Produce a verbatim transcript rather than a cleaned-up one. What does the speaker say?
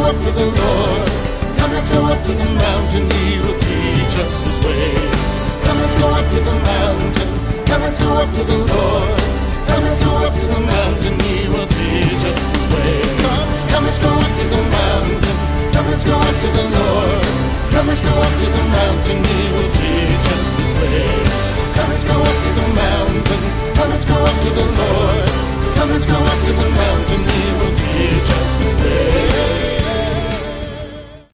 up to the Lord. Come, let's go up to the mountain, He will teach us His ways. Come, let's go up to the mountain. Come, let's go up to the Lord. Come, let's go up to the mountain, He will teach us His ways. Come, come, let's go up to the mountain. Come, let's go up to the Lord. Come, let's go up to the mountain, He will teach